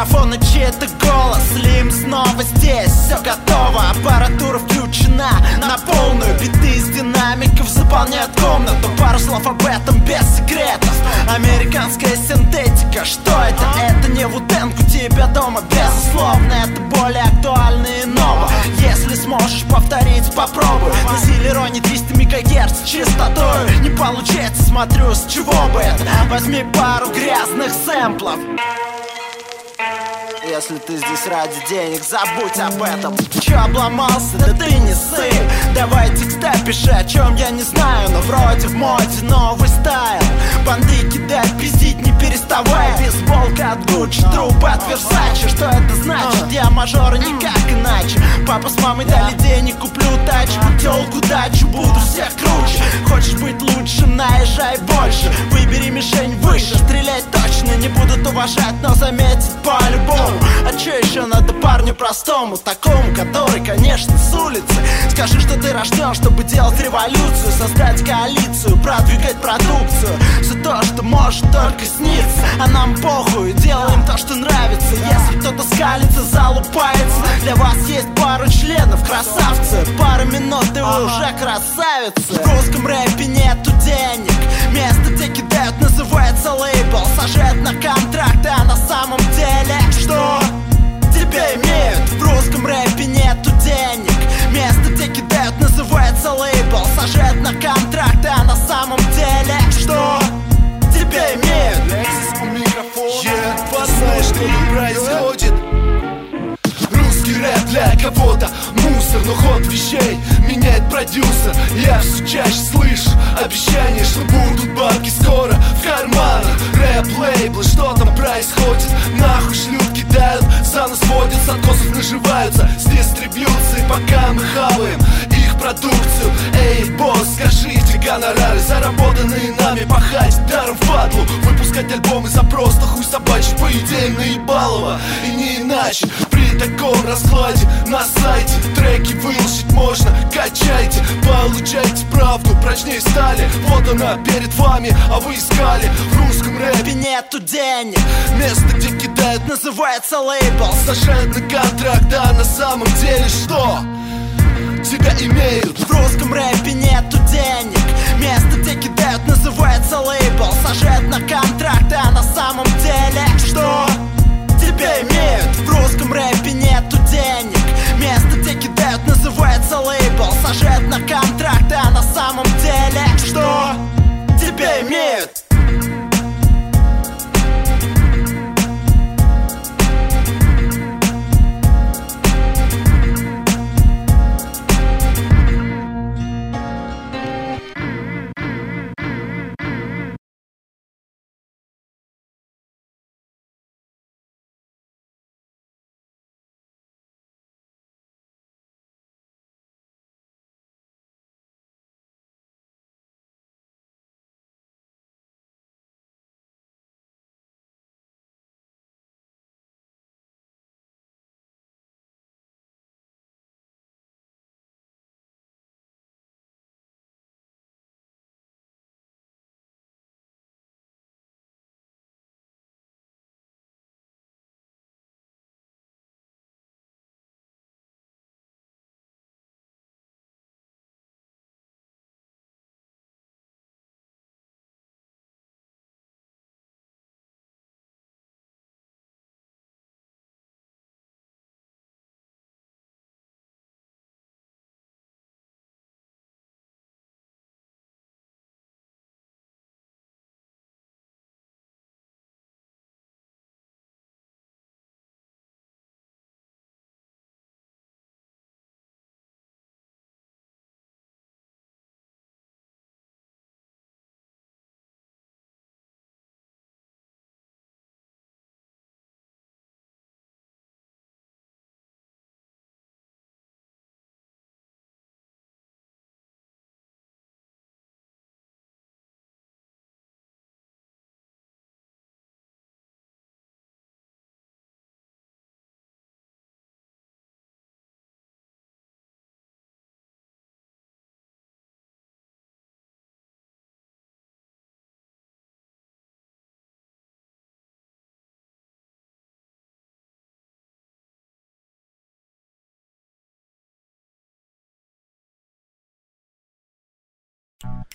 микрофон и чей-то голос. Слим снова здесь, все готово, аппаратура включена на полную. Биты из динамиков заполняют комнату. Пару слов об этом без секретов. Американская синтетика, что это? Это не Вутенг у тебя дома, безусловно. Это более актуально и ново. Если сможешь повторить, попробуй. На Силероне 200 МГц частотой. Не получается, смотрю, с чего бы это. Возьми пару грязных сэмплов. Если ты здесь ради денег, забудь об этом. Чё обломался? Да ты не ссы. Давай текста пиши, о чем я не знаю. Но вроде в моде новый стайл. Банды кидай, пиздить не переставай. Бейсболка от Гуччи, трубы от Версачи. Что это значит? Я мажор, никак иначе. Папа с мамой дали денег, куплю тачку. Тёлку дачу, буду всех круче. Хочешь быть лучшим, наезжай больше. Выбери мишень выше, стрелять точно. Не будут уважать, но заметят по-любому. А чё еще надо парню простому, такому, который, конечно, с улицы? Скажи, что ты рожден, чтобы делать революцию, создать коалицию, продвигать продукцию. Все то, что может только сниться. А нам похуй, делаем то, что нравится. Если кто-то скалится, залупается. Для вас есть пару членов, красавцы. Пару минут и вы уже красавицы. В русском рэпе нету денег. Место, где кидают, называется лейбл. Сажают на контракты, а на самом деле что? Тебя имеют. В русском рэпе нету денег. Место, где кидают, называется лейбл. Сажают на контракты, а на самом деле что? Тебя имеют. Лексис у микрофона. Знаешь, что тут происходит? Русский рэп для кого-то мусор, но ход вещей меняет продюсер. Я все чаще слышу обещания, что будут бабки скоро в карманах. Рэп-лейблы, что там происходит? Нахуй шлют, кидают, за нас водят, с откосов наживаются с дистрибьюцией, пока мы хаваем их продукцию. Эй, босс, скажите гонорары, заработанные нами, пахать даром впадлу. Выпускать альбомы за просто хуй собачий, по идее наебалово, и не иначе. При таком раскладе на сайте треки выложить можно, качайте, получайте правду прочнее стали. Вот она перед вами, а вы искали. В русском рэпе нету денег. Место, где кидают, называется лейбл. Сажают на контракт, а на самом деле что? Тебя имеют. В русском рэпе нету денег. Место, где кидают, называется лейбл. Сажают на контракт, а на самом деле что? Тебя имеют. В русском рэпе нету денег. Место, где кидают, называется лейбл. Сажают на контракт, а на самом деле что? Тебя имеют.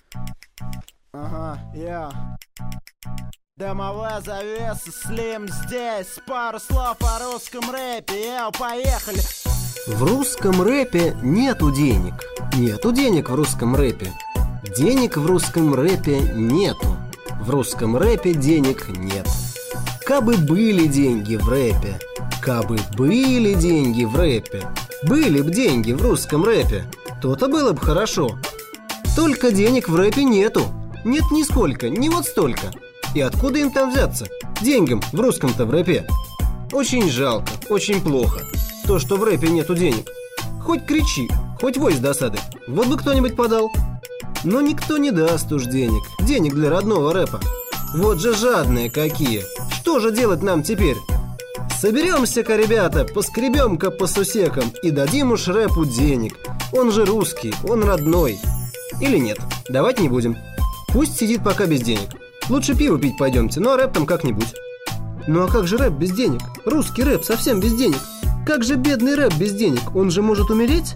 Ага, я. Дымовая завеса, Слим здесь. Пару слов о русском рэпе, поехали. В русском рэпе нету денег. Нету денег в русском рэпе. Денег в русском рэпе нету. В русском рэпе денег нет. Кабы были деньги в рэпе, кабы были деньги в рэпе, были б деньги в русском рэпе, то-то было бы хорошо. Только денег в рэпе нету. Нет нисколько, ни вот столько. И откуда им там взяться? Деньгам в русском-то в рэпе. Очень жалко, очень плохо то, что в рэпе нету денег. Хоть кричи, хоть вой с досады, вот бы кто-нибудь подал. Но никто не даст уж денег. Денег для родного рэпа. Вот же жадные какие. Что же делать нам теперь? Соберемся-ка, ребята, поскребем-ка по сусекам и дадим уж рэпу денег. Он же русский, он родной. Или нет, давать не будем. Пусть сидит пока без денег. Лучше пиво пить пойдемте, ну а рэп там как-нибудь. Ну а как же рэп без денег? Русский рэп совсем без денег. Как же бедный рэп без денег? Он же может умереть?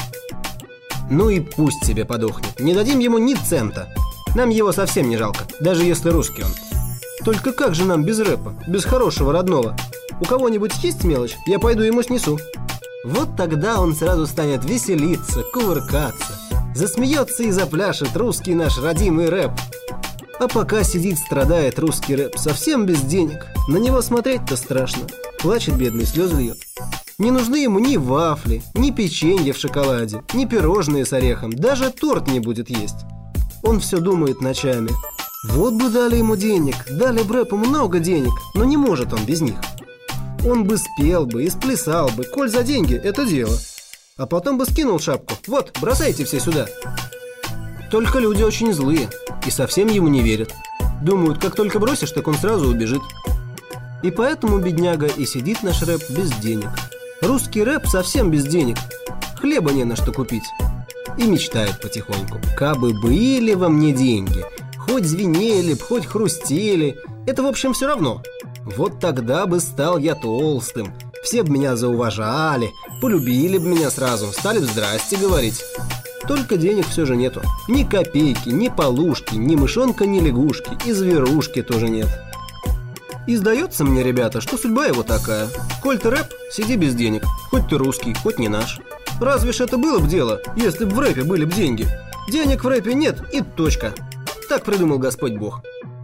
Ну и пусть себе подохнет. Не дадим ему ни цента. Нам его совсем не жалко, даже если русский он. Только как же нам без рэпа, без хорошего родного? У кого-нибудь есть мелочь? Я пойду ему снесу. Вот тогда он сразу станет веселиться, кувыркаться, засмеется и запляшет русский наш родимый рэп. А пока сидит, страдает русский рэп совсем без денег. На него смотреть-то страшно. Плачет бедный, слезы льет. Не нужны ему ни вафли, ни печенье в шоколаде, ни пирожные с орехом. Даже торт не будет есть. Он все думает ночами. Вот бы дали ему денег, дали бы рэпу много денег, но не может он без них. Он бы спел бы и сплясал бы, коль за деньги это дело. А потом бы скинул шапку. Вот, бросайте все сюда. Только люди очень злые и совсем ему не верят. Думают, как только бросишь, так он сразу убежит. И поэтому, бедняга, и сидит наш рэп без денег. Русский рэп совсем без денег. Хлеба не на что купить. И мечтает потихоньку. Кабы были во мне деньги, хоть звенели б, хоть хрустели, это в общем все равно. Вот тогда бы стал я толстым. Все бы меня зауважали, полюбили бы меня сразу, стали бы здрасте говорить. Только денег все же нету. Ни копейки, ни полушки, ни мышонка, ни лягушки, и зверушки тоже нет. И сдается мне, ребята, что судьба его такая. Коль ты рэп, сиди без денег. Хоть ты русский, хоть не наш. Разве ж это было бы дело, если бы в рэпе были бы деньги? Денег в рэпе нет и точка. Так придумал Господь Бог.